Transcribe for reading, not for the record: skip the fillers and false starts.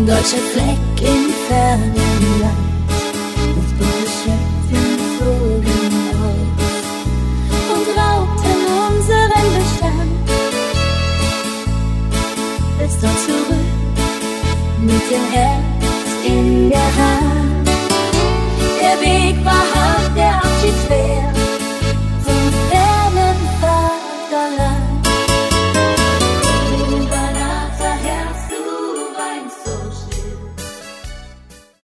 deutscher Fleck im fernen Land. Das bunte Schätzchen flogen auf und raubten unseren Bestand. Bist du zurück mit dem Herz in der Hand?